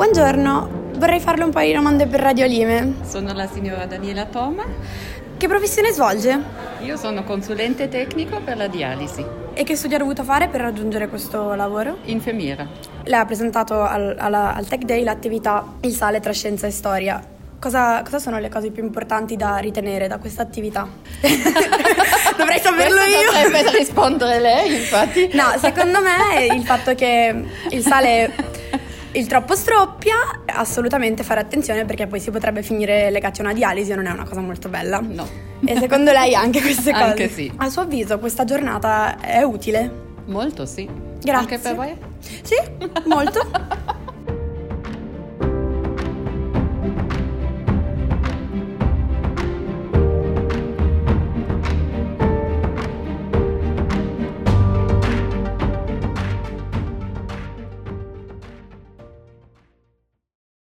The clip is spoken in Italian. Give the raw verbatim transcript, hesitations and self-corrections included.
Buongiorno, vorrei farle un paio di domande per Radio Lime. Sono la signora Daniela Toma. Che professione svolge? Io sono consulente tecnico per la dialisi. E che studio ha dovuto fare per raggiungere questo lavoro? Infermiera. Lei ha presentato al, alla, al Tech Day l'attività Il sale tra scienza e storia. Cosa, cosa sono le cose più importanti da ritenere da questa attività? Dovrei saperlo io. Dovrebbe rispondere lei, infatti. No, secondo me il fatto che il sale, il troppo stroppia, assolutamente fare attenzione, perché poi si potrebbe finire legati a una dialisi e non è una cosa molto bella. No. E secondo lei anche queste cose? Anche sì. A suo avviso questa giornata è utile? Molto sì. Grazie. Anche per voi? Sì, molto.